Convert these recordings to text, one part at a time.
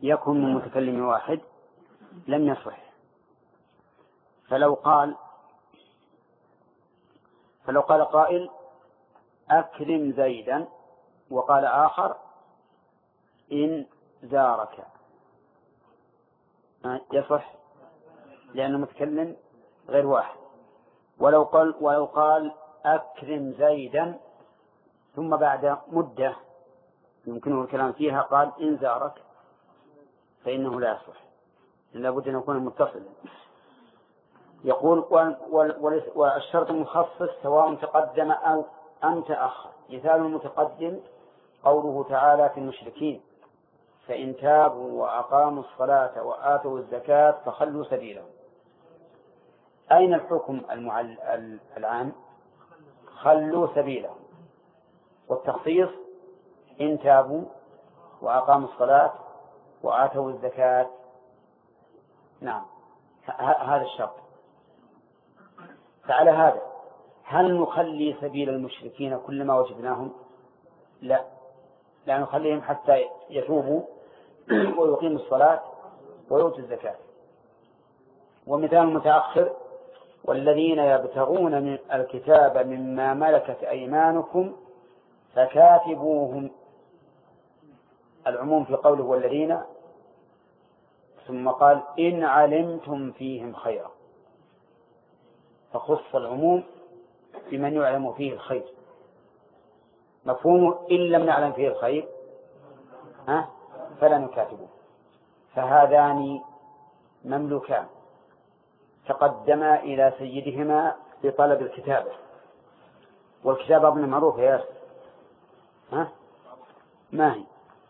يكون من متكلم واحد لم يصح. فلو قال قائل أكرم زيدا وقال آخر إن زارك يصح، لأنه متكلم غير واحد. ولو قال أكرم زيدا ثم بعد مدة يمكنه الكلام فيها قال إن زارك فإنه لا يصح، لا بد أن يكون متصلا. يقول والشرط المخصص سواء تقدم أو أم تأخر. مثال المتقدم قوله تعالى في المشركين فإن تابوا وأقاموا الصلاة وآتوا الزكاة فخلوا سبيلهم. أين الحكم العام؟ خلوا سبيلهم. والتخصيص إن تابوا وأقاموا الصلاة وآتوا الزكاة. نعم، هذا الشرط. فعلى هذا هل نخلي سبيل المشركين كلما وجدناهم؟ لا نخليهم حتى يتوبوا ويقيموا الصلاة ويؤتوا الزكاة. ومثال متأخر والذين يبتغون من الكتاب مما ملكت أيمانكم فكاتبوهم. العموم في قوله والذين، ثم قال إن علمتم فيهم خيرا، فخص العموم بمن يعلم فيه الخير. مفهوم إن لم نعلم فيه الخير فلا نكاتبه. فهذان مملوكان تقدما إلى سيدهما بطلب الكتابة، والكتابة أظن معروفة يا أخي. ما هي؟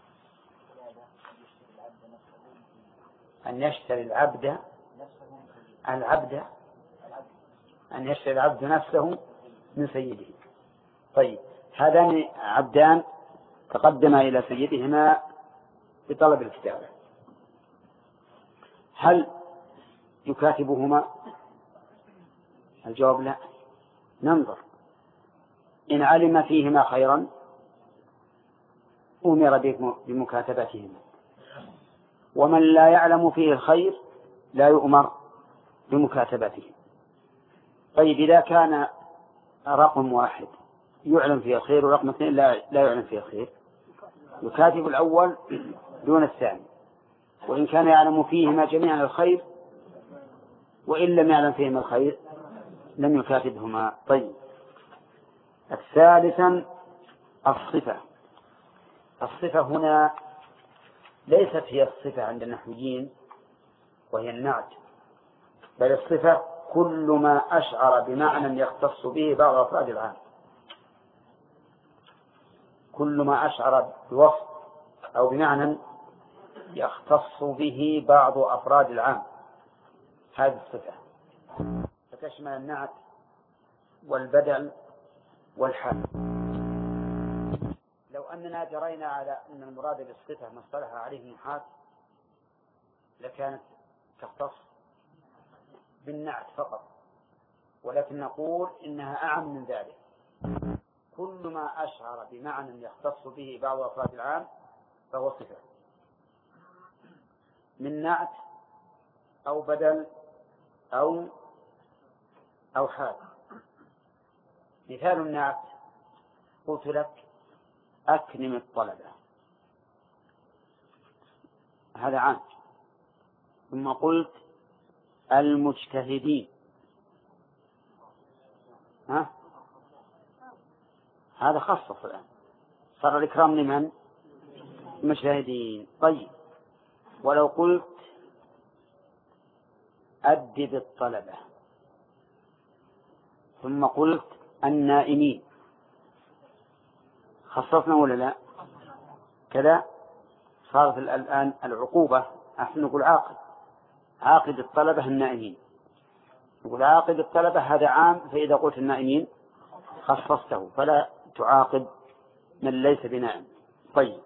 أن يشتري العبد نفسه من سيده. طيب، هذان عبدان تقدما إلى سيدهما بطلب الكتابة، هل يكاتبهما؟ الجواب لا. ننظر، إن علم فيهما خيرا أمر بمكاتبتهما، ومن لا يعلم فيه الخير لا يؤمر بمكاتبته. طيب، إذا كان رقم واحد يعلم فيه الخير ورقم اثنين لا يعلم فيه الخير، يكاتب الأول دون الثاني، وإن كان يعلم فيهما جميعا الخير وإن لم يعلم فيهما الخير لم يكاتبهما. طيب، الثالثا الصفة هنا ليست هي الصفة عند النحويين وهي النعت، بل الصفة كل ما أشعر بمعنى يختص به بعض أفراد العام. كل ما أشعر بوصف أو بمعنى يختص به بعض أفراد العام، هذه الصفة، فتشمل النعت والبدل والحال. لو أننا جرينا على أن المراد بالصفة ما اصطلح عليه النحاة لكانت تختص بالنعت فقط، ولكن نقول إنها أعم من ذلك. كل ما أشعر بمعنى يختص به بعض أفراد العام فهو صفة، من نعت أو بدل أو حال. مثال النعت قلت لك أكرم الطلبة، هذا عام. ثم قلت المجتهدين، هذا خصص الآن، صار الإكرام لمن؟ المجتهدين. طيب، ولو قلت أدب الطلبة ثم قلت النائمين، خصصنا ولا لا؟ كذا صارت الآن العقوبة. أحسن نقول عاقد الطلبة النائمين، نقول عاقد الطلبة هذا عام، فإذا قلت النائمين خصصته فلا تعاقب من ليس بنائم. طيب،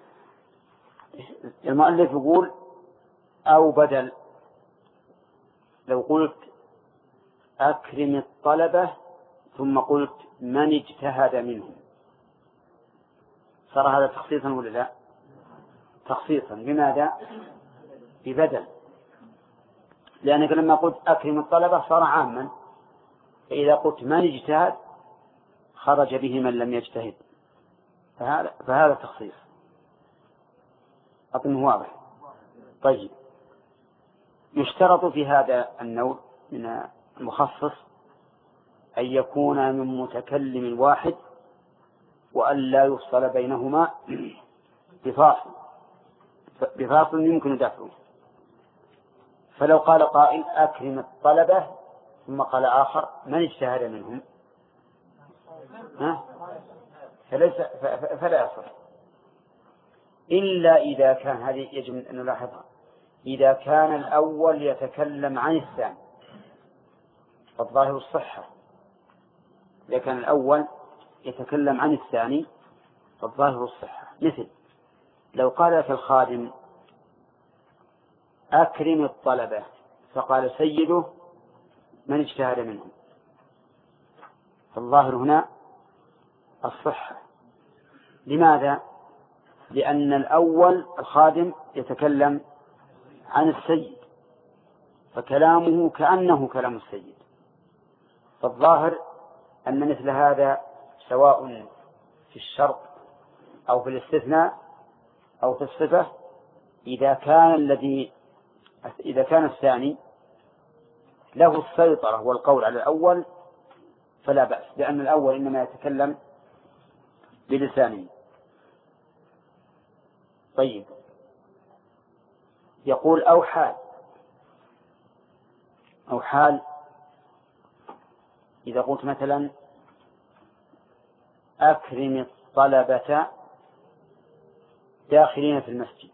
المؤلف يقول أو بدل. لو قلت أكرم الطلبة ثم قلت من اجتهد منهم، صار هذا تخصيصا ولا لا؟ تخصيصا بماذا؟ ببدل، لأنك لما قلت أكرم الطلبة صار عاما، فإذا قلت من اجتهد خرج به من لم يجتهد، فهذا تخصيص. أظنه واضح. طيب، يشترط في هذا النوع من المخصص أن يكون من متكلم واحد، وأن لا يفصل بينهما بفاصل يمكن دفعه. فلو قال قائل أكرم الطلبة ثم قال آخر من اجتهد منهم فلا يصح، إلا إذا كان، هذه يجب أن نلاحظها، إذا كان الأول يتكلم عن الثاني فالظاهر الصحة. إذا كان الأول يتكلم عن الثاني فالظاهر الصحة. مثل لو قال لك الخادم أكرم الطلبة فقال سيده من اجتهد منهم، فالظاهر هنا الصحة. لماذا؟ لأن الأول الخادم يتكلم عن السيد، فكلامه كأنه كلام السيد، فالظاهر أن مثل هذا سواء في الشرط أو في الاستثناء أو في الصفة، إذا كان الثاني له السيطرة والقول على الأول فلا بأس، لأن الأول إنما يتكلم بلسانه. طيب، يقول أو حال إذا قلت مثلا أكرم الطلبة داخلين في المسجد،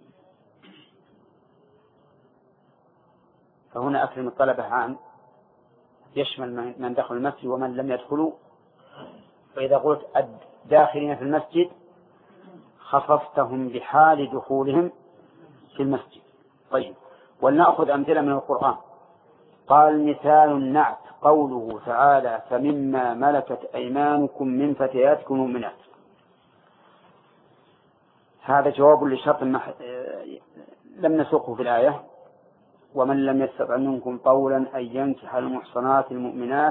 فهنا أكرم الطلبة عام يشمل من دخل المسجد ومن لم يدخلوا، فإذا قلت داخلين في المسجد خصصتهم بحال دخولهم في المسجد. طيب، ولنأخذ أمثلة من القرآن. قال مثال النعت قوله تعالى فمما ملكت أيمانكم من فتياتكم المؤمنات، هذا جواب لشرط لم نسوقه في الآية، ومن لم يستطع منكم طولا أن ينكح المحصنات المؤمنات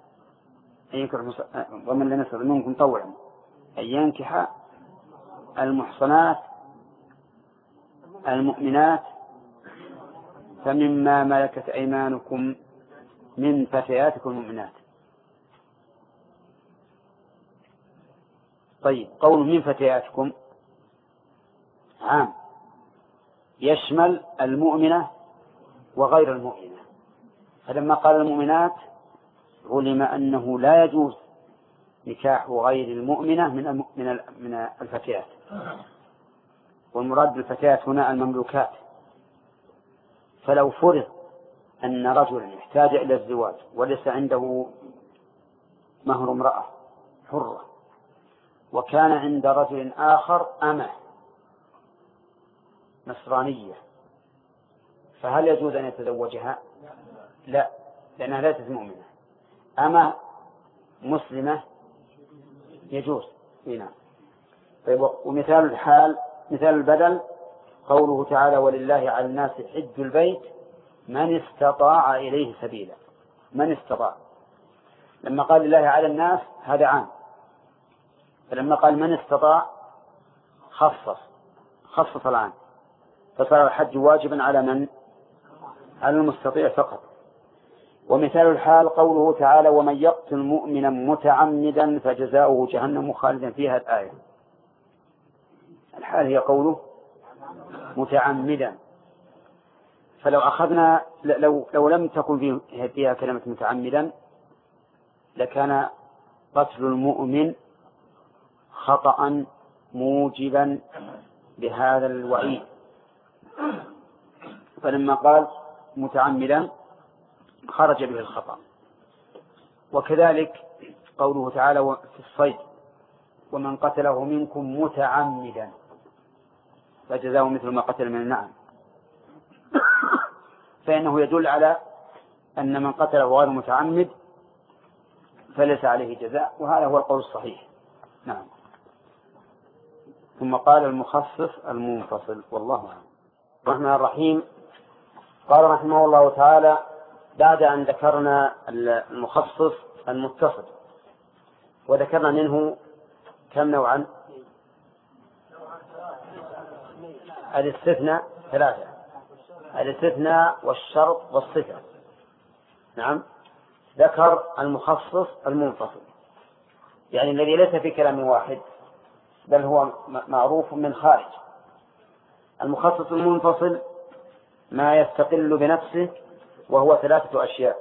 ومن لم يستطع منكم طولا أن ينكح المحصنات المؤمنات فمما ملكت أيمانكم من فتياتكم المؤمنات. طيب، قول من فتياتكم عام يشمل المؤمنة وغير المؤمنة، فلما قال المؤمنات علم أنه لا يجوز نكاح غير المؤمنة من الفتيات، والمراد بالفتيات هنا المملوكات. فلو فرض أن رجلا يحتاج إلى الزواج وليس عنده مهر امرأة حرة، وكان عند رجل آخر أمة نصرانية، فهل يجوز أن يتزوجها؟ لا، لأنها ليست مؤمنة. أما مسلمة يجوز. هنا طيب، ومثال الحال مثال البدل قوله تعالى ولله على الناس حج البيت من استطاع إليه سبيلا. من استطاع، لما قال لله على الناس هذا عام، فلما قال من استطاع خصص العام، فصار الحج واجبا على من؟ على المستطيع فقط. ومثال الحال قوله تعالى ومن يقتل مؤمنا متعمدا فجزاؤه جهنم خالدا فيها. الآية الحال هي قوله متعمدا، فلو أخذنا لو لم تكن فيها كلمة متعمدا لكان قتل المؤمن خطأ موجبا بهذا الوعيد، فلما قال متعمدا خرج به الخطأ. وكذلك قوله تعالى في الصيد ومن قتله منكم متعمدا فجزاؤه مثل ما قتل من النعم، فإنه يدل على أن من قتله غير متعمد فليس عليه جزاء، وهذا هو القول الصحيح. نعم. ثم قال المخصص المنفصل. والله أعلم. الرحمن الرحيم. قال رحمه الله تعالى بعد أن ذكرنا المخصص المتصل وذكرنا منه كم نوعا؟ الاستثناء 3: الاستثناء والشرط والصفة. نعم. ذكر المخصص المنفصل، يعني الذي ليس في كلام واحد بل هو معروف من خارج. المخصص المنفصل ما يستقل بنفسه، وهو 3 أشياء: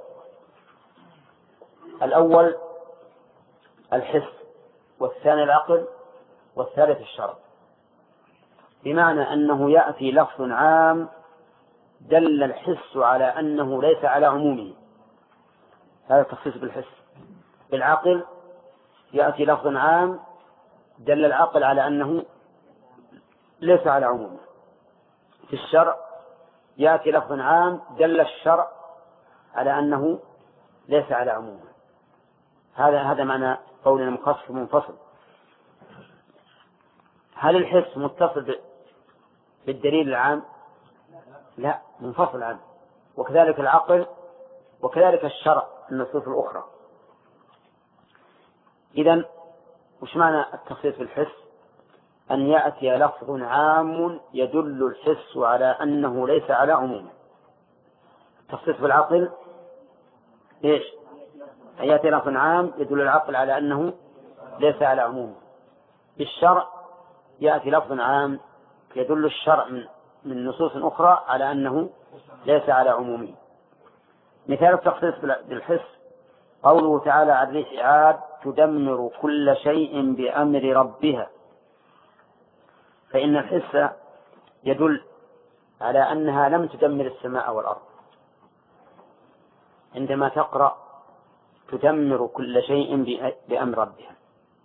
الأول الحس، والثاني العقل، والثالث الشرع. بمعنى أنه يأتي لفظ عام دل الحس على أنه ليس على عمومه، هذا التخصيص بالحس. بالعقل يأتي لفظ عام دل العقل على أنه ليس على عمومه. في الشرع يأتي لفظ عام دل الشرع على أنه ليس على عمومه. هذا معنى قول المخصص منفصل. هل الحس متصل بالدليل العام؟ لا، منفصل عنه. وكذلك العقل، وكذلك الشرع النصوص الأخرى. إذن وش معنى التخصيص بالحس؟ أن يأتي لفظ عام يدل الحس على أنه ليس على عمومه. التخصيص بالعقل إيش؟ أن يأتي لفظ عام يدل العقل على أنه ليس على عمومه. بالشرع يأتي لفظ عام يدل الشرع من نصوص أخرى على أنه ليس على عمومه. مثال التخصيص بالحس قوله تعالى عن الريح عاد تدمر كل شيء بأمر ربها. فإن الحس يدل على أنها لم تدمر السماء والأرض. عندما تقرأ تدمر كل شيء بأمر ربها،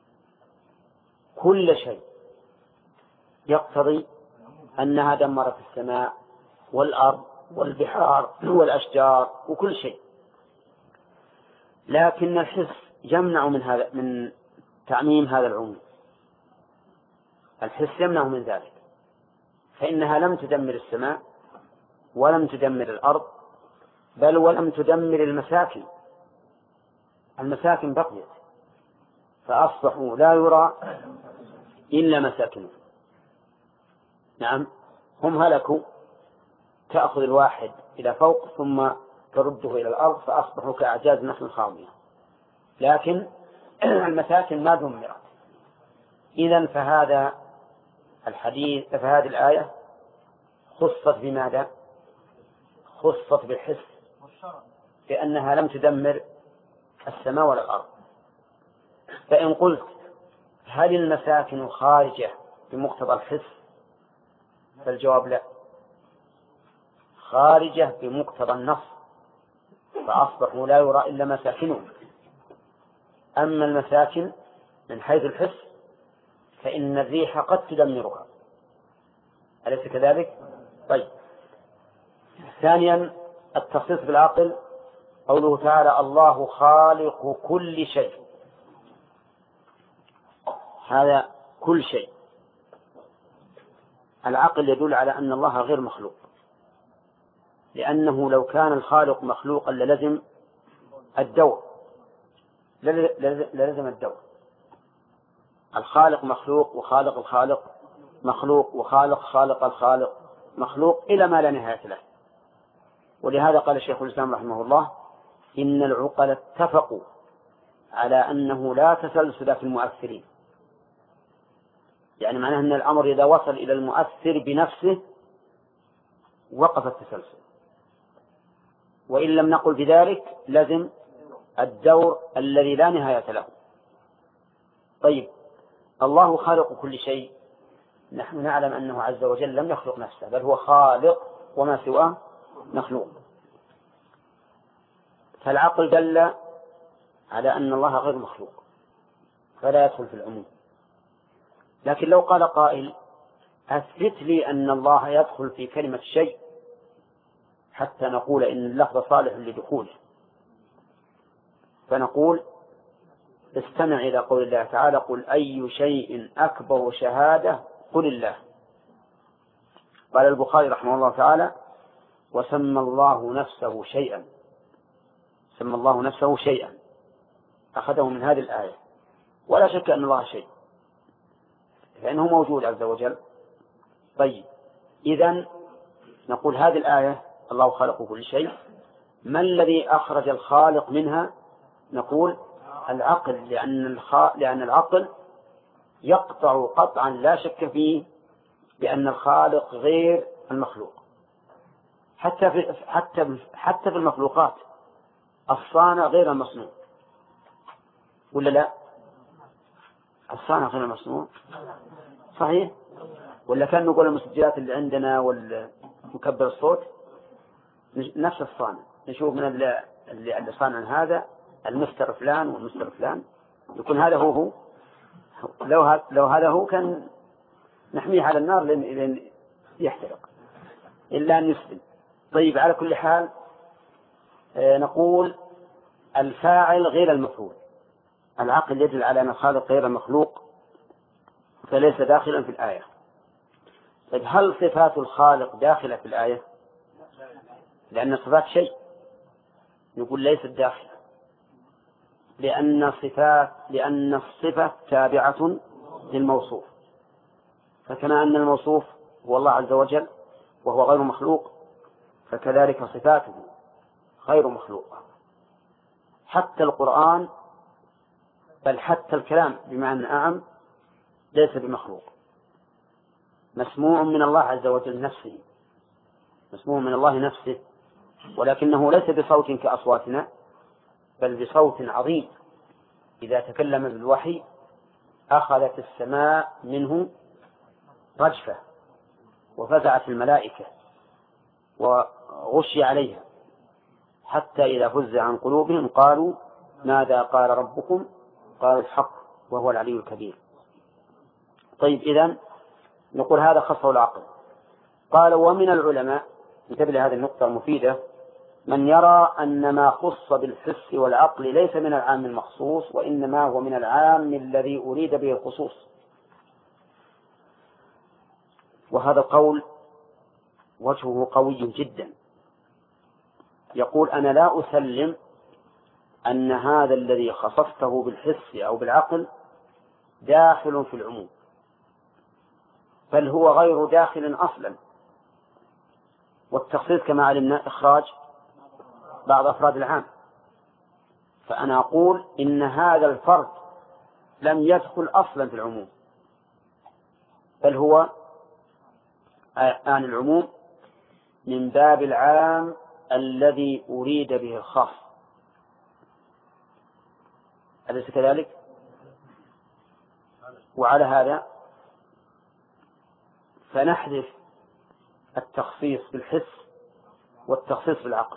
كل شيء يقتضي أنها دمرت السماء والأرض والبحار والأشجار وكل شيء. لكن الحس يمنع من تعميم هذا العموم. الحس يمنع من ذلك، فإنها لم تدمر السماء ولم تدمر الأرض، بل ولم تدمر المساكن. المساكن بقيت، فأصبحوا لا يرى إلا مساكنهم. نعم، هم هلكوا، تأخذ الواحد إلى فوق ثم ترده إلى الأرض، فأصبحوا كأعجاز نخل خاوية، لكن المساكن ما دمرت. إذن فهذا الحديث، فهذه الآية خصت بماذا؟ خصت بالحس، لأنها لم تدمر السماء ولا الأرض. فإن قلت هل المساكن خارجة بمقتضى الحس؟ فالجواب لا، خارجة بمقتضى النص، فأصبحوا لا يرى إلا مساكنهم. أما المساكن من حيث الحس فإن الريح قد تدمرها، أليس كذلك؟ طيب. ثانيا التخصيص بالعقل قوله تعالى الله خالق كل شيء. هذا كل شيء. العقل يدل على أن الله غير مخلوق، لأنه لو كان الخالق مخلوقا للزم الدور، للزم الدور. الخالق مخلوق، وخالق الخالق مخلوق، وخالق خالق الخالق مخلوق إلى ما لا نهاية له. ولهذا قال الشيخ الإسلام رحمه الله إن العقل اتفقوا على أنه لا تسلسل في المؤثرين. يعني معناه أن الأمر إذا وصل إلى المؤثر بنفسه وقف التسلسل، وإن لم نقل بذلك لازم الدور الذي لا نهاية له. طيب، الله خالق كل شيء، نحن نعلم أنه عز وجل لم يخلق نفسه، بل هو خالق وما سواه مخلوق. فالعقل دل على أن الله غير مخلوق فلا يدخل في العموم. لكن لو قال قائل أثبت لي أن الله يدخل في كلمة شيء حتى نقول إن اللفظ صالح لدخوله، فنقول استمع إلى قول الله تعالى قل أي شيء أكبر شهادة قل الله. قال البخاري رحمه الله تعالى: وسمى الله نفسه شيئا. سمى الله نفسه شيئا، أخذه من هذه الآية. ولا شك أن الله شيء، لأنه موجود عز وجل. طيب، إذن نقول هذه الآية الله خلق كل شيء، ما الذي أخرج الخالق منها؟ نقول العقل، لأن العقل يقطع قطعا لا شك فيه بأن الخالق غير المخلوق. حتى في المخلوقات الصانع غير المصنوع، ولا لا؟ الصانع غير المصنوع صحيح؟ ولا كان نقول المسجلات اللي عندنا والمكبر الصوت نفس الصانع، نشوف من اللي صانع هذا المستر فلان والمستر فلان، يكون هذا هو. لو هذا هو كان نحميه على النار لأن يحترق إلا أن يسلم. طيب، على كل حال نقول الفاعل غير المفعول. العقل يدل على أن الخالق غير المخلوق، فليس داخلا في الآية. طيب، هل صفات الخالق داخلة في الآية؟ لأن الصفات شيء. نقول ليست داخلة، لأن الصفة تابعة للموصوف، فكما أن الموصوف هو الله عز وجل وهو غير مخلوق، فكذلك صفاته غير مخلوقة. حتى القرآن، بل حتى الكلام بمعنى أعم، ليس بمخلوق، مسموع من الله عز وجل نفسه، مسموع من الله نفسه، ولكنه ليس بصوت كأصواتنا، بل بصوت عظيم. إذا تكلم بالوحي أخذت السماء منه رجفة، وفزعت الملائكة وغشي عليها، حتى إذا فزع عن قلوبهم قالوا ماذا قال ربكم؟ قال الحق وهو العلي الكبير. طيب، إذن نقول هذا خصه العقل. قال: ومن العلماء، انتبه لهذه النقطة المفيدة، من يرى أن ما خص بالحس والعقل ليس من العام المخصوص، وإنما هو من العام الذي أريد به الخصوص. وهذا القول وجهه قوي جدا. يقول: أنا لا أسلم أن هذا الذي خصصته بالحس أو بالعقل داخل في العموم، بل هو غير داخل أصلا. والتخصيص كما علمنا إخراج بعض أفراد العام، فأنا أقول إن هذا الفرد لم يدخل أصلا في العموم، بل هو عن العموم من باب العام الذي أريد به الخاص. أليس كذلك؟ وعلى هذا فنحذف التخصيص بالحس والتخصيص بالعقل،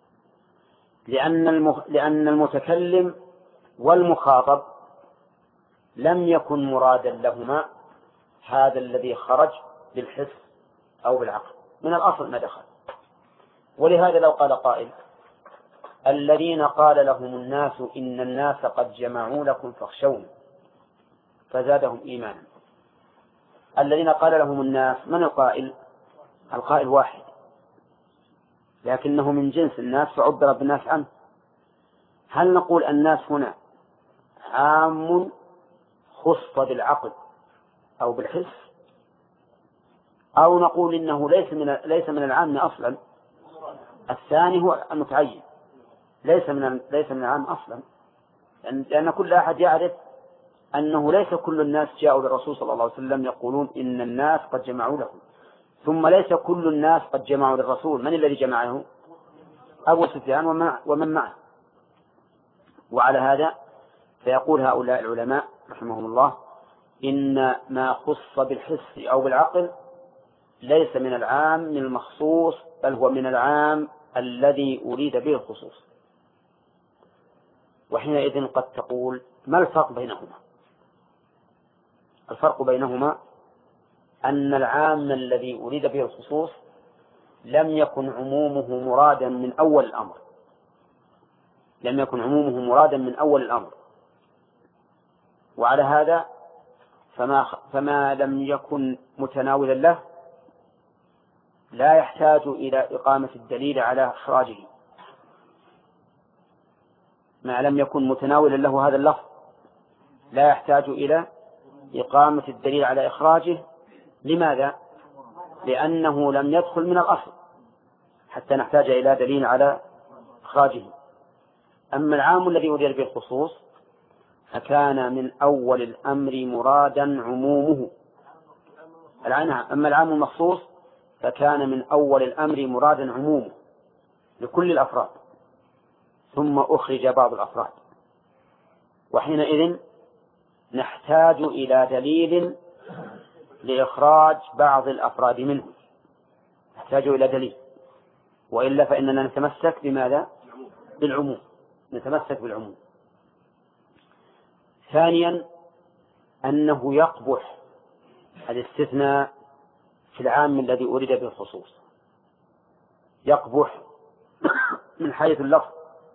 لأن المتكلم والمخاطب لم يكن مرادا لهما هذا الذي خرج بالحس أو بالعقل، من الأصل ما دخل. ولهذا لو قال قائل: الذين قال لهم الناس إن الناس قد جمعوا لكم فاخشون، فزادهم إيمانا. الذين قال لهم الناس، من القائل؟ القائل واحد، لكنه من جنس الناس فعبر بالناس عنه. هل نقول الناس هنا عام خص بالعقل أو بالحس، أو نقول إنه ليس من العام أصلا؟ الثاني هو المتعين، ليس من العام أصلا، لأن كل أحد يعرف أنه ليس كل الناس جاءوا للرسول صلى الله عليه وسلم يقولون إن الناس قد جمعوا لهم، ثم ليس كل الناس قد جمعوا للرسول. من الذي جمعه؟ أبو سفيان ومن معه. وعلى هذا فيقول هؤلاء العلماء رحمهم الله: إن ما خص بالحس أو بالعقل ليس من العام المخصوص، بل هو من العام الذي أريد به الخصوص. وحينئذ قد تقول: ما الفرق بينهما؟ الفرق بينهما أن العام الذي أريد به الخصوص لم يكن عمومه مرادا من أول الأمر، لم يكن عمومه مرادا من أول الأمر. وعلى هذا فما لم يكن متناولا له لا يحتاج إلى إقامة الدليل على إخراجه. ما لم يكن متناولا له هذا اللفظ لا يحتاج إلى إقامة الدليل على إخراجه. لماذا؟ لأنه لم يدخل من الأصل حتى نحتاج إلى دليل على إخراجه. أما العام الذي أريد به الخصوص فكان من أول الأمر مرادا عمومه. أما العام المخصوص فكان من أول الأمر مرادا عمومه لكل الأفراد، ثم أخرج بعض الأفراد، وحينئذ نحتاج إلى دليل لإخراج بعض الأفراد منه، نحتاج إلى دليل، وإلا فإننا نتمسك بماذا؟ بالعموم، نتمسك بالعموم. ثانيا أنه يقبح الاستثناء في العام الذي أريد به الخصوص، يقبح من حيث اللفظ،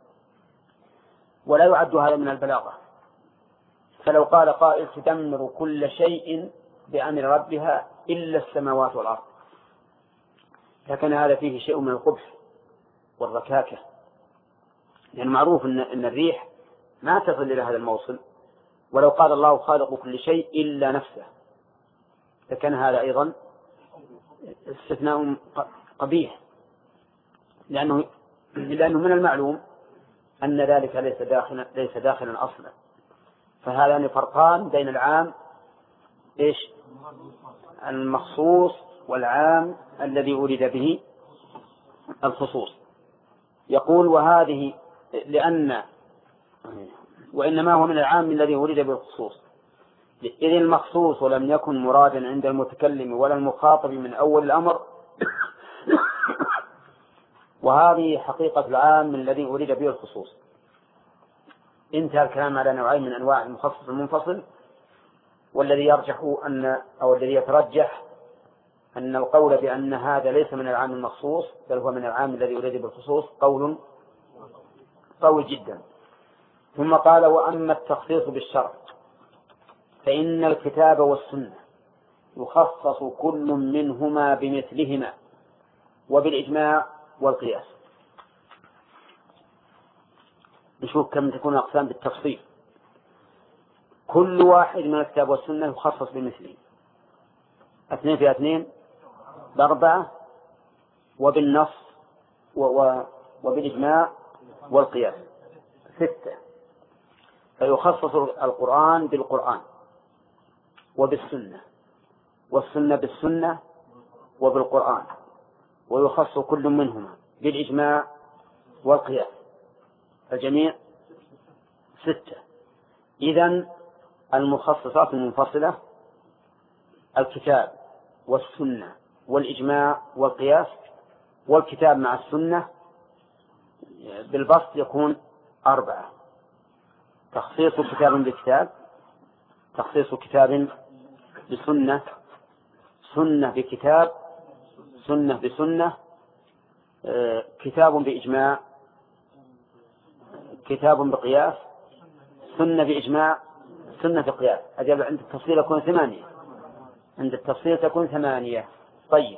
ولا يعد هذا من البلاغة. فلو قال قائل تدمر كل شيء بأمر ربها إلا السماوات والأرض، لكن هذا فيه شيء من القبح والركاكة، لأن معروف أن الريح ما تصل إلى هذا الموصل. ولو قال الله خالق كل شيء إلا نفسه لكان هذا أيضا استثناء قبيح، لأنه من المعلوم أن ذلك ليس داخلا أصلا. فهذان فرقان بين العام المخصوص والعام الذي أريد به الخصوص. يقول وهذه وإنما هو من العام الذي أريد به الخصوص، إذ المخصوص لم يكن مرادا عند المتكلم ولا المخاطب من أول الأمر وهذه حقيقة العام الذي أريد به الخصوص. انتهى الكلام على نوعين من أنواع المخصص المنفصل، والذي الذي يترجح أن القول بأن هذا ليس من العام المخصوص بل هو من العام الذي أريد به الخصوص قول قوي جدا. ثم قال وأما التخصيص بالشرع فإن الكتاب والسنة يخصص كل منهما بمثلهما وبالإجماع والقياس. نشوف كم تكون أقسام بالتفصيل. كل واحد من الكتاب والسنة يخصص بمثله، 2 في 2 ب4، وبالنص وبالإجماع والقياس 6. فيخصص القرآن بالقرآن وبالسنة، والسنة بالسنة وبالقرآن، ويخص كل منهما بالإجماع والقياس، الجميع 6. إذن المخصصات المنفصلة الكتاب والسنة والإجماع والقياس، والكتاب مع السنة بالبسط يكون 4: تخصيص كتاب بكتاب، تخصيص كتاب بسنة، سنة بكتاب، سنة بسنة، كتاب بإجماع، كتاب بقياس، سنة بإجماع، سنة بقياس. أجل عند التفصيل يكون 8، عند التفصيل تكون 8. طيب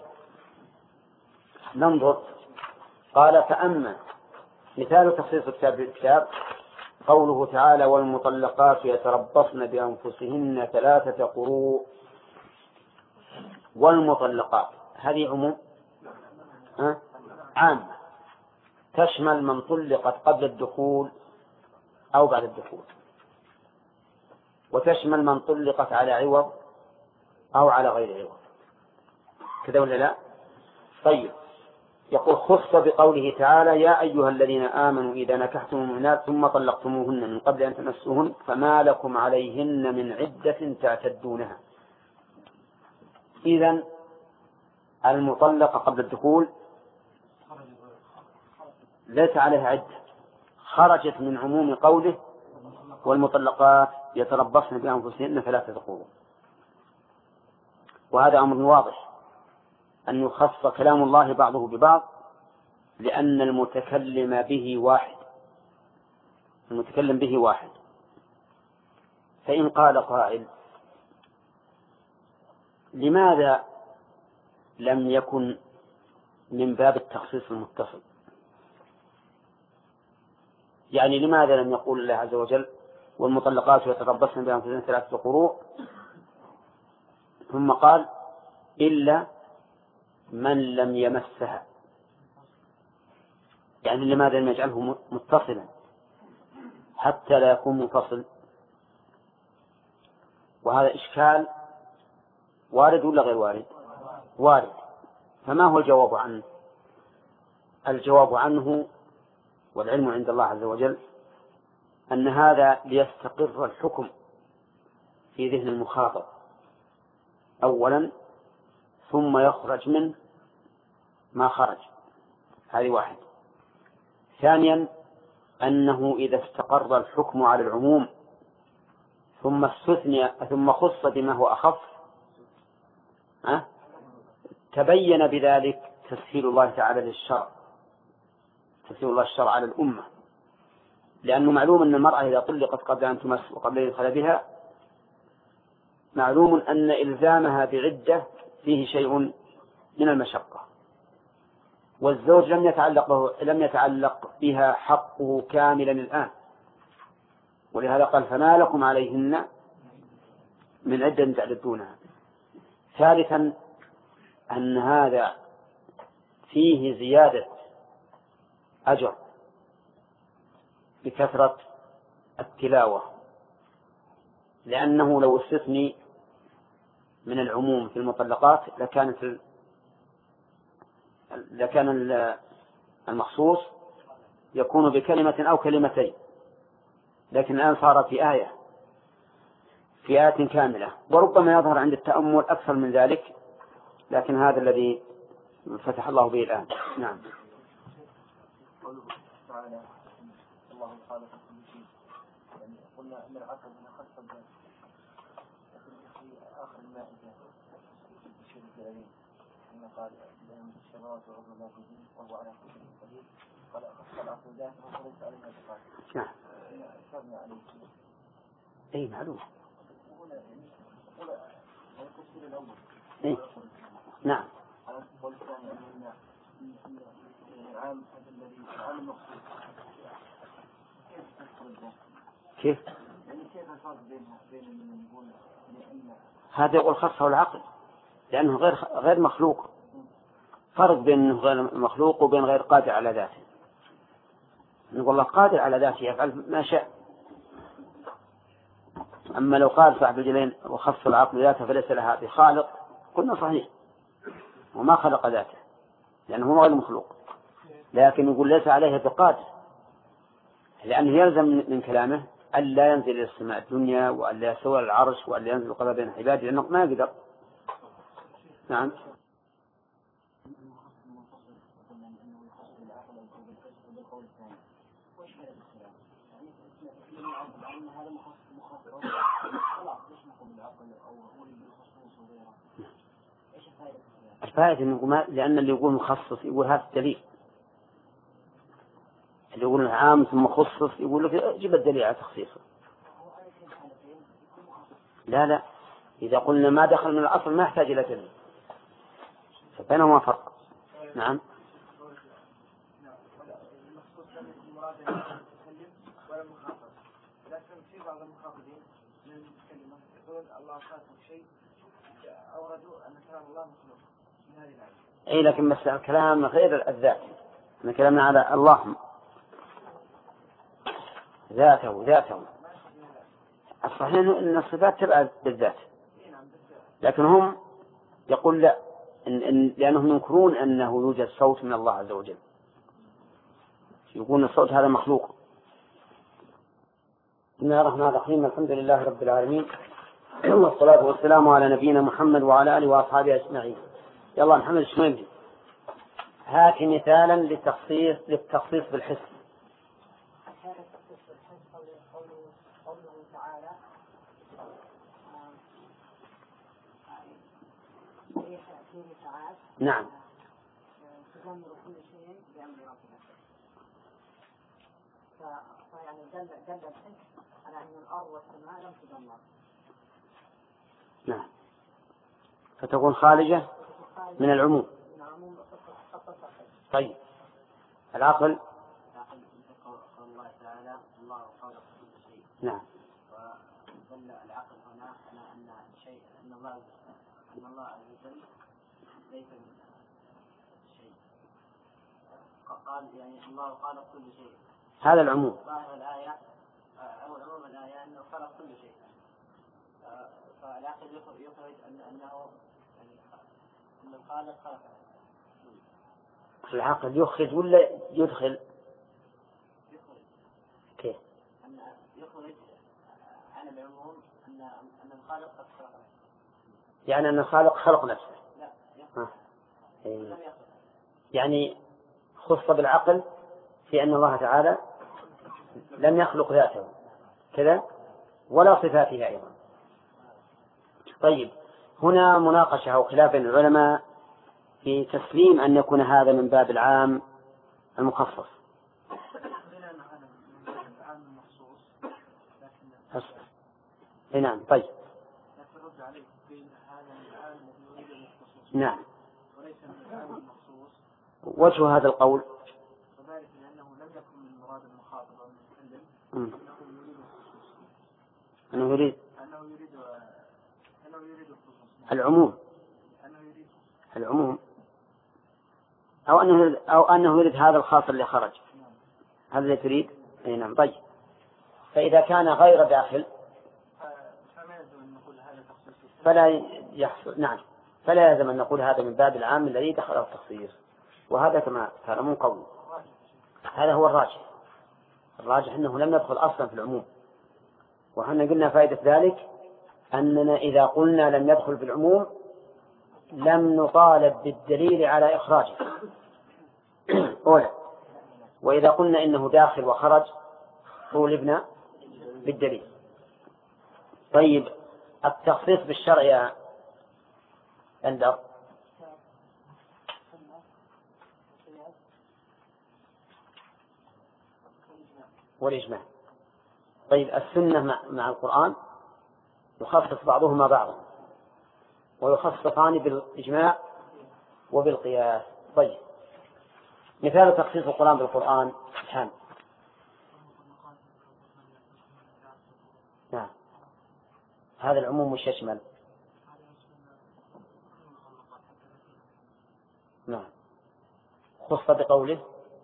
ننظر. قال فأما مثال تخصيص الكتاب بالكتاب قوله تعالى والمطلقات يتربصن بأنفسهن 3 قروء. والمطلقات هذه عموم عامة تشمل من طلقت قبل الدخول أو بعد الدخول، وتشمل من طلقت على عوض أو على غير عوض، كذا ولا لا؟ طيب يقول خص بقوله تعالى يا أيها الذين آمنوا إذا نكحتم المؤمنات ثم طلقتموهن من قبل أن تمسوهن فما لكم عليهن من عدة تعتدونها. إذن المطلقة قبل الدخول ليس عليها عدة، خرجت من عموم قوله والمطلقات يتربصن بأنفسهن 3 قروء. وهذا أمر واضح أن يخص كلام الله بعضه ببعض، لأن المتكلم به واحد، المتكلم به واحد. فإن قال قائل لماذا لم يكن من باب التخصيص المتصل؟ يعني لماذا لم يقول الله عز وجل والمطلقات يتربصن بأنفسهن 3 قروء ثم قال إلا من لم يمسها؟ يعني لماذا لم يجعله متصلا حتى لا يكون منفصل؟ وهذا إشكال وارد ولا غير وارد؟ وارد. فما هو الجواب عنه؟ الجواب عنه والعلم عند الله عز وجل أن هذا ليستقر الحكم في ذهن المخاطب أولا، ثم يخرج منه ما خرج. هذه واحد. ثانيا أنه إذا استقر الحكم على العموم ثم استثني ثم خص بما هو أخف تبين بذلك تسهيل الله تعالى للشرع، تسهيل الله الشرع على الأمة، لأنه معلوم أن المرأة إذا طلقت قبل أن تمس وقبل أن يدخل بها معلوم أن إلزامها بعدة فيه شيء من المشقة، والزوج لم يتعلق بها حقه كاملا الآن، ولهذا قال فما لكم عليهن من عدة تعددونها. ثالثا أن هذا فيه زيادة أجر بكثرة التلاوة، لأنه لو استثني من العموم في المطلقات لكان المخصوص يكون بكلمة أو كلمتين، لكن الآن صار في آية كاملة، وربما يظهر عند التأمل أكثر من ذلك، لكن هذا الذي فتح الله به الآن. نعم. قوله تعالى الله خالق كل شيء، يعني قلنا أن العقل خاص بالذات، لكن في آخر المائدة الشيء الجلالين أن قال لأن الشرات وعظم الله به وهو على كل شيء قدير، قال خص العقل ذاته وليس عليها بقادر. نعم. أشرنا عليه. أي معلوم. هنا التفسير الأول. إيه. نعم. على القول الثاني أن العام الذي العام المقصود كيف؟ يعني كيف الفرق بين من يقول لأن هذا يقول خصه العقل لأنه غير مخلوق، فرق بين غير مخلوق وبين غير قادر على ذاته. نقول الله قادر على ذاته يفعل ما شاء، أما لو قال صاحب الجلين وخص العقل ذاته فليس لها بخالق قلنا صحيح وما خلق ذاته لأنه هو غير مخلوق، لكن يقول ليس عليه بقادر لأنه يلزم من كلامه ألا ينزل إلى السماء الدنيا وألا يسوى العرش وألا ينزل قضاء بين عباده لأنه ما يقدر. نعم. الفائدة أنه لأن اللي يقول مخصص يقول هذا الدليل، اللي يقول عام ثم خصص يقول لك جيب الدليل على تخصيصه. لا إذا قلنا ما دخل من الأصل ما يحتاج إلى دليل، فبينهما فرق. نعم. لكن في بعض المخاطبين من المتكلمة يقول الله خالق شيء أوردوا أن كلام الله مخلوق من هذه الآية. أي لكن بس الكلام غير الذات، احنا كلامنا على الله ذاته. الصحيح أن الصفات تبع بالذات، لكن هم يقول لا لأنهم ينكرون أنه يوجد صوت من الله عز وجل، يقولون الصوت هذا مخلوق. بسم الله الرحمن الرحيم، الحمد لله رب العالمين، والصلاة والسلام على نبينا محمد وعلى آله وأصحابه أجمعين. يلا محمد الشميمي هات مثالا للتخصيص بالحس. قوله تعالى فيه ساعات نعم. تدمر كل شيء بأمر ربها، فيعني دل الحس على أن الأرض والسماء لم تدمر. نعم. فتكون خارجة من العموم. طيب العقل قول الله تعالى الله خلق كل شيء. نعم. ودل العقل هنا على أن شيء أن الله عز وجل ليس من شيء. قال يعني الله خلق كل شيء. هذا العموم. ظاهر الآية أو عموم الآية أنه خلق كل شيء. فالعقل يخرج أنه يعني أن الخالق خلق. العقل يخرج ولا يدخل؟ كيف؟ أن يخرج عن العموم أن الخالق قد خلق. يعني أن الخالق خلق نفسه. لا يخرج. لم يخلق. يعني خص بالعقل في أن الله تعالى لم يخلق ذاته كذا ولا صفاته أيضا. طيب هنا مناقشة أو خلاف بين العلماء في تسليم أن يكون هذا من باب العام المخصص. نعم. طيب نعم. وجه هذا القول وذلك لأنه لم يكن من مراد المخاطب المتكلم أنه يريد الخصوص. العموم أو أنه يريد هذا الخاص اللي خرج. هذا اللي تريد. نعم. طيب فإذا كان غير داخل فلا يحصل. نعم. فلا يلزم أن نقول هذا من باب العام الذي دخل التخصيص. وهذا كما تعلمون قول هذا هو الراجح أنه لم يدخل أصلا في العموم. وحنا قلنا فائدة ذلك أننا إذا قلنا لم يدخل في العموم لم نطالب بالدليل على إخراجه أولا، وإذا قلنا إنه داخل وخرج طولبنا بالدليل. طيب التخصيص بالشرع يا أندر والإجماع. طيب السنة مع القرآن يخصص بعضهما بعضا ويخصصان بالإجماع وبالقياس. طيب مثال تخصيص القرآن بالقرآن سبحان. نعم. هذا العموم مش يشمل. نعم. خص بقوله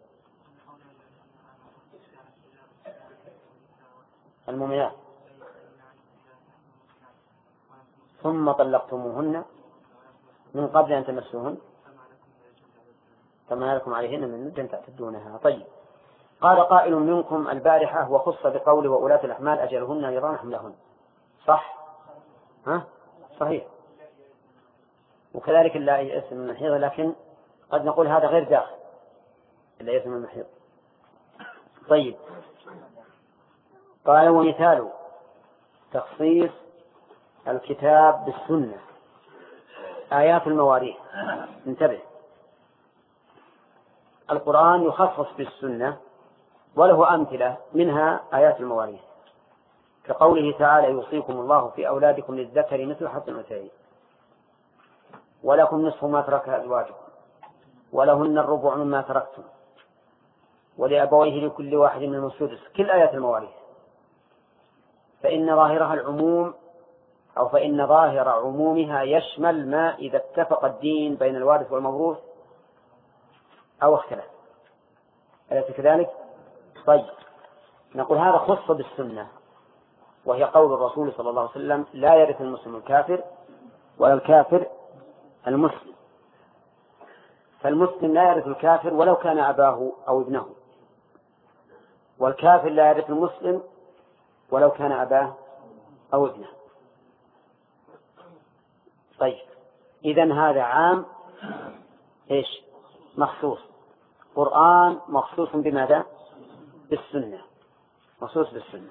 المؤمنات ثم طلقتموهن من قبل أن تمسوهن فما لكم عليهن من مدة تعتدونها. طيب قال قائل منكم البارحة وخص بقوله وأولاة الأحمال أجلهن يضعن حملهن. صح؟ ها؟ صحيح. وكذلك لا يأس من المحيض، لكن قد نقول هذا غير داخل لا يأس من المحيض. طيب قال ومثال تخصيص الكتاب بالسنة آيات المواريث. انتبه، القرآن يخصص بالسنة وله أمثلة منها آيات المواريث كقوله تعالى يوصيكم الله في أولادكم للذكر مثل حظ الأنثيين ولكم نصف ما ترك أزواجكم ولهن الربع مما تركتم ولأبويه لكل واحد منهم السدس. كل آيات المواريث فإن ظاهرها العموم أو فإن ظاهر عمومها يشمل ما إذا اتفق الدين بين الوارث والموروث أو اختلف. أليس كذلك؟ طيب نقول هذا خص بالسنة وهي قول الرسول صلى الله عليه وسلم لا يرث المسلم الكافر ولا الكافر المسلم. فالمسلم لا يرث الكافر ولو كان أباه أو ابنه، والكافر لا يرث المسلم ولو كان أباه أو ابنه. طيب إذن هذا عام إيش مخصوص. قرآن مخصوص بماذا؟ بالسنة، مخصوص بالسنة.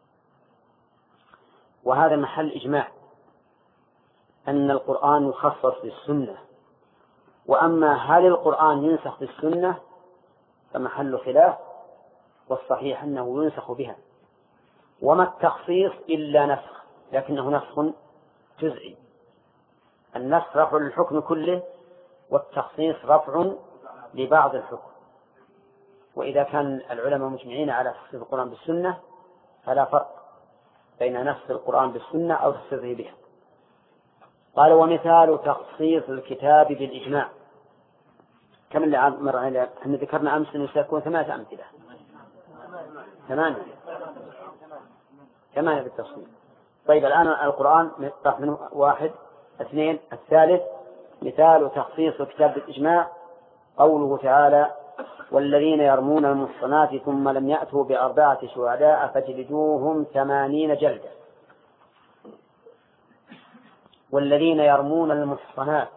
وهذا محل إجماع أن القرآن يخصص بالسنة. وأما هل القرآن ينسخ بالسنة فمحل خلاف، والصحيح أنه ينسخ بها. وما التخصيص إلا نسخ، لكنه نسخ جزئي. النسخ رفع للحكم كله، والتخصيص رفع لبعض الحكم. وإذا كان العلماء مجمعين على تخصيص القرآن بالسنة فلا فرق بين نسخ القرآن بالسنة أو تخصيصه بها. قال ومثال تخصيص الكتاب بالإجماع. كم اللي مر علينا؟ احنا ذكرنا أمس أنه سيكون 8 أمثلة. 8 بالتفصيل. طيب الآن القرآن نطرح منه 1 2. الثالث مثال تخصيص الكتاب بالإجماع قوله تعالى والذين يرمون المحصنات ثم لم يأتوا ب4 شهداء فاجلدوهم 80 جلدة. والذين يرمون المحصنات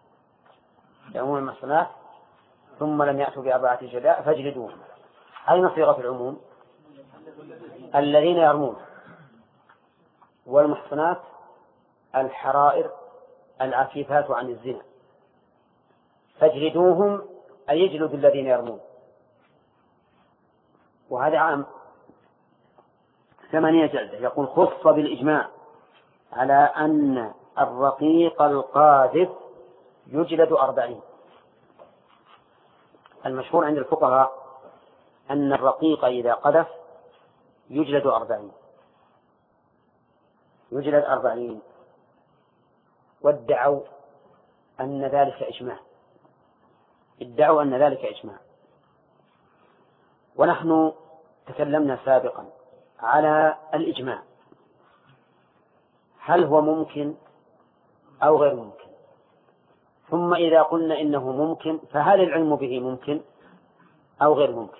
ثم لم يأتوا ب4 شهداء فاجلدوهم. أين صيغة العموم؟ الذين يرمون، والمحصنات الحرائر العفيفات عن الزنا، فاجلدوهم أي يجلد الذين يرمون. وهذا عام 8 جلدة. يقول خص بالإجماع على أن الرقيق القاذف يجلد 40. المشهور عند الفقهاء أن الرقيق إذا قذف يجلد 40. وادعوا أن ذلك إجماع. ونحن تكلمنا سابقا على الإجماع، هل هو ممكن أو غير ممكن؟ ثم إذا قلنا إنه ممكن فهل العلم به ممكن أو غير ممكن؟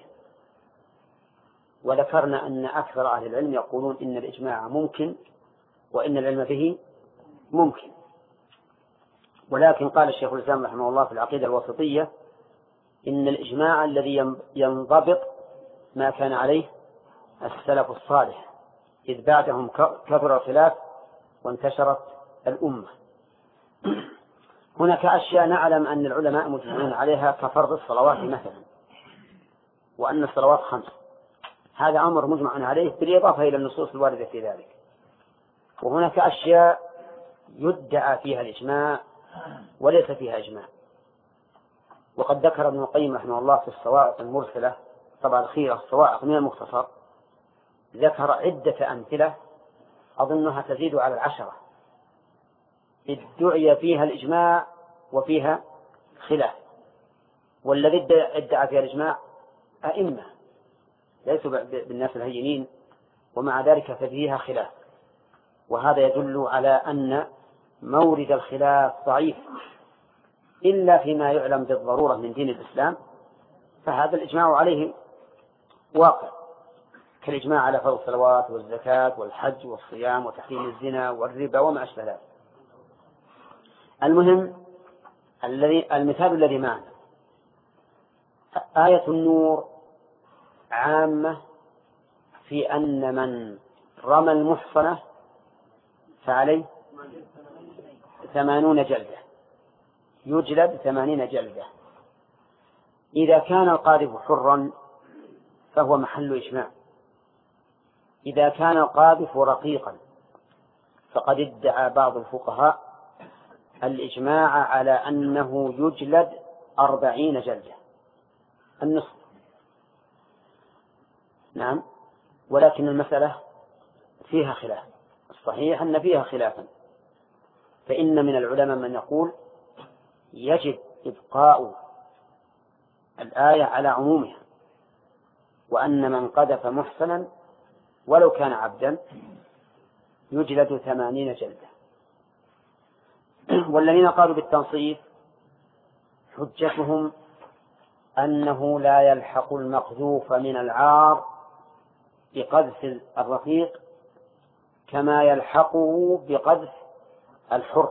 وذكرنا أن أكثر أهل العلم يقولون إن الإجماع ممكن وإن العلم به ممكن. ولكن قال الشيخ الإسلام رحمه الله في العقيدة الوسطية إن الإجماع الذي ينضبط ما كان عليه السلف الصالح، إذ بعدهم كثر الخلاف وانتشرت الأمة. هناك أشياء نعلم أن العلماء مجمعون عليها كفرض الصلوات مثلا، وأن الصلوات 5، هذا أمر مجمع عليه بالإضافة إلى النصوص الواردة في ذلك. وهناك أشياء يدعى فيها الإجماع وليس فيها إجماع. وقد ذكر ابن القيم رحمه الله في الصواعق المرسلة طبعا الأخيرة الصواعق من المختصر، ذكر عدة أمثلة أظنها تزيد على 10 ادعي فيها الإجماع وفيها خلاف. والذي ادعى فيها الإجماع أئمة ليسوا بالناس الهينين، ومع ذلك ففيها خلاف. وهذا يدل على أن مورد الخلاف ضعيف، إلا فيما يعلم بالضرورة من دين الإسلام فهذا الإجماع عليه واقع، كالإجماع على فرض الصلوات والزكاة والحج والصيام وتحريم الزنا والربا وما أشبه ذلك. المهم المثال الذي معنا آية النور عامة في أن من رمى المحصنة فعليه 80 جلدة، يجلد 80 جلدة. إذا كان القاذف حرا فهو محل إجماع. إذا كان القاذف رقيقا فقد ادعى بعض الفقهاء الإجماع على أنه يجلد 40 جلدة، النصف. نعم، ولكن المسألة فيها خلاف، الصحيح أن فيها خلافا. فإن من العلماء من يقول يجب إبقاء الآية على عمومها، وأن من قذف محسنا ولو كان عبدا يجلد 80 جلدة. والذين قالوا بالتنصيف حجتهم أنه لا يلحق المقذوف من العار بقذف الرقيق كما يلحقه بقذف الحر،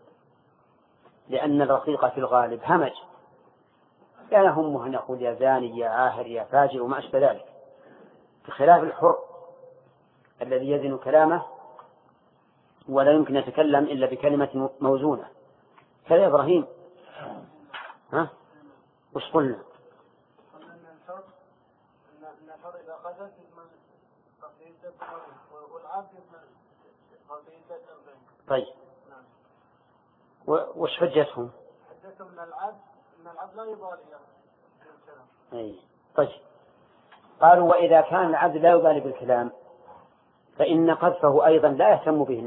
لأن الرقيق في الغالب همج لا يهمه أن يقول يا زاني يا عاهر يا فاجر وما أشبه ذلك، بخلاف الحر الذي يزن كلامه ولا يمكن يتكلم إلا بكلمة موزونة. كذا إبراهيم ها وش قلنا؟ طيب وش حجتهم؟ حجتهم أن العبد لا يبالي أي طيب. قالوا وإذا كان العبد لا يبالي بالكلام فإن قذفه أيضا لا يهتم به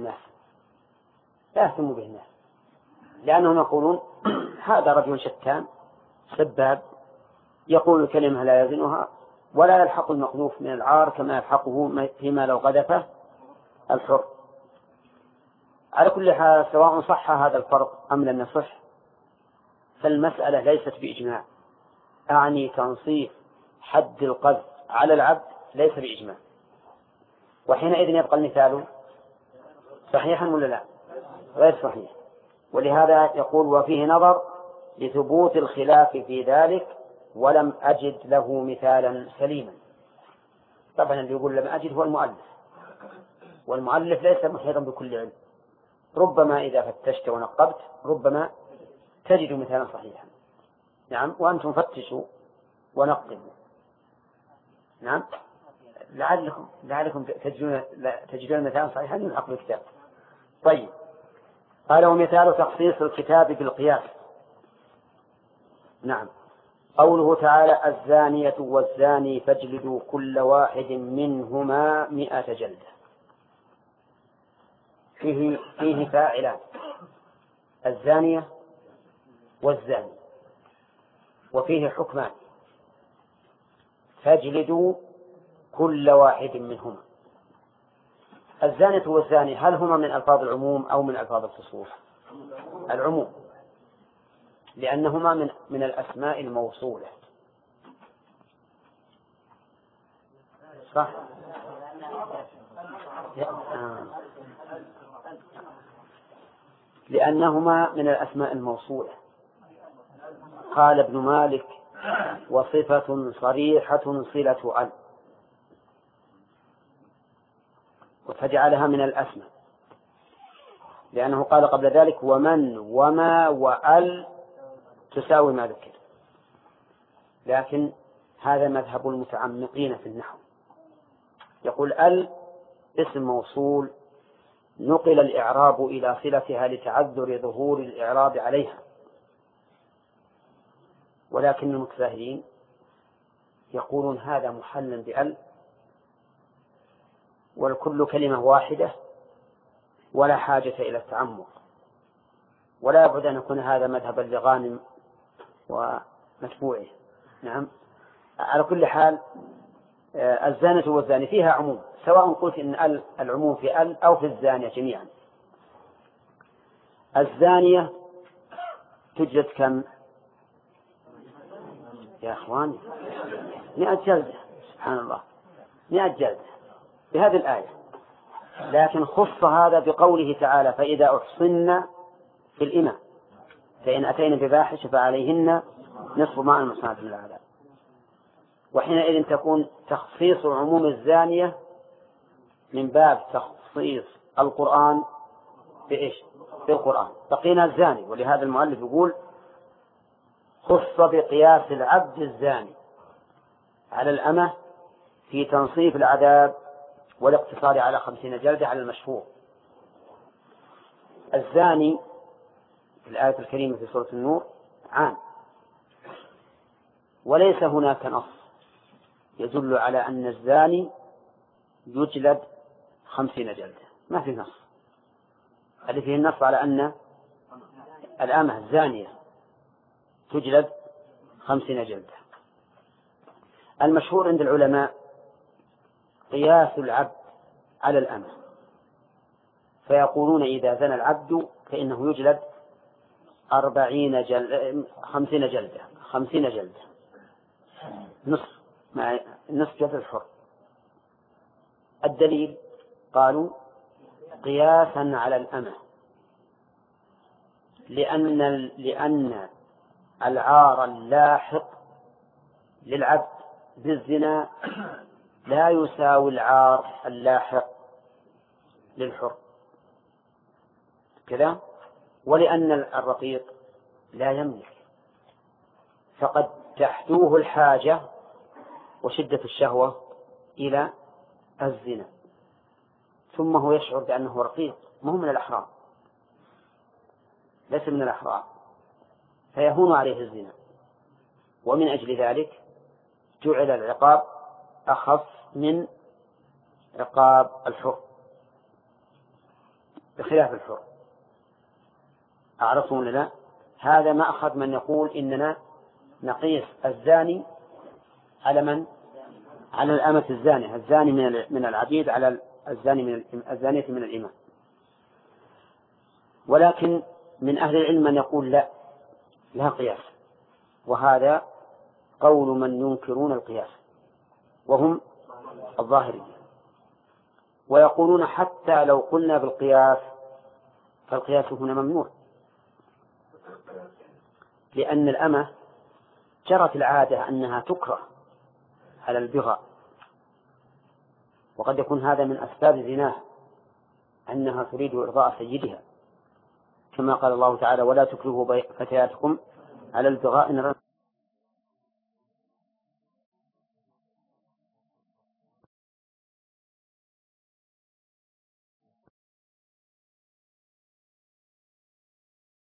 الناس لأنهم يقولون هذا رجل شتام سباب يقول الكلمة لا يزنها ولا يلحق المقذوف من العار كما يلحقه فيما لو قذفه الحر. على كل حال سواء صح هذا الفرق أم لم يصح فالمسألة ليست بإجماع، أعني تنصيف حد القذف على العبد ليس بإجماع، وحينئذ يبقى المثال صحيحا ولا لا؟ غير صحيح. ولهذا يقول وفيه نظر لثبوت الخلاف في ذلك ولم أجد له مثالا سليما. طبعا اللي يقول لم أجد هو المؤلف، والمؤلف ليس محيطا بكل علم، ربما إذا فتشت ونقبت ربما تجد مثالا صحيحا. نعم، وأنتم فتشوا ونقبوا. نعم، لعلكم تجدون مثالا صحيحا يلحق بالكتاب. طيب، قال ومثال تخصيص الكتاب بالقياس. نعم، قوله تعالى الزانية والزاني فاجلدوا كل واحد منهما 100 جلدة، فيه فاعلان الزانية والزاني، وفيه حكمان فاجلدوا كل واحد منهما. الزانية والزاني هل هما من ألفاظ العموم أو من ألفاظ الخصوص؟ العموم، لأنهما من الأسماء الموصولة. صح؟ لأنهما من الأسماء الموصولة. قال ابن مالك وصفة صريحة صلة عن، فجعلها من الأسماء، لأنه قال قبل ذلك ومن وما وأل تساوي ما ذكر. لكن هذا مذهب المتعمقين في النحو، يقول ال اسم موصول نقل الإعراب إلى صلتها لتعذر ظهور الإعراب عليها، ولكن المتساهلين يقولون هذا محل بأل والكل كلمة واحدة ولا حاجة إلى التعمق، ولا يبعد أن يكون هذا مذهبا لغانم ومتبوعه. نعم، على كل حال الزانية والزاني فيها عموم، سواء قلت إن العموم في ال أو في الزانية جميعا. الزانية تجلد كم يا أخواني؟ 100 جلدة. سبحان الله، 100 جلدة بهذه الآية، لكن خص هذا بقوله تعالى فإذا أحصن في الإمة فإن أتينا بفاحشة فعليهن نصف ما المحصنات من العذاب. وحينئذ تكون تخصيص عموم الزانية من باب تخصيص القرآن بإيش؟ بالقرآن. بقينا الزاني، ولهذا المؤلف يقول خص بقياس العبد الزاني على الأمة في تنصيف العذاب والاقتصار على 50 جلدة على المشهور. الزاني في الآية الكريمة في سورة النور عام، وليس هناك نص يدل على أن الزاني يجلد 50 جلدة، ما في نص. اللي فيه النص على أن الأمة الزانية تجلد 50 جلدة. المشهور عند العلماء قياس العبد على الأمة، فيقولون إذا زنى العبد فإنه يجلد 50 جلدة، 50 جلدة نصف جلد الحر. الدليل قالوا قياسا على الأمة، لأن العار اللاحق للعبد بالزنا لا يساوي العار اللاحق للحر كذا، ولأن الرقيق لا يملك، فقد تحدوه الحاجة وشدة الشهوة إلى الزنا، ثم هو يشعر بأنه رقيق مو من الأحرار، ليس من الأحرار، فيهون عليه الزنا، ومن أجل ذلك جعل العقاب أخف من عقاب الحر بخلاف الحر. أعرفون ولا لا؟ هذا ما أخذ من يقول إننا نقيس الزاني على من؟ على الأمة الزانية، الزاني من العبيد على الزانية من الإمام. ولكن من أهل العلم من يقول لا قياس، وهذا قول من ينكرون القياس وهم الظاهرية، ويقولون حتى لو قلنا بالقياس فالقياس هنا ممنوع، لأن الأمة جرت العادة أنها تكره على البغاء، وقد يكون هذا من أسباب زناها أنها تريد إرضاء سيدها، كما قال الله تعالى: ولا تكرهوا فتياتكم على البغاء إن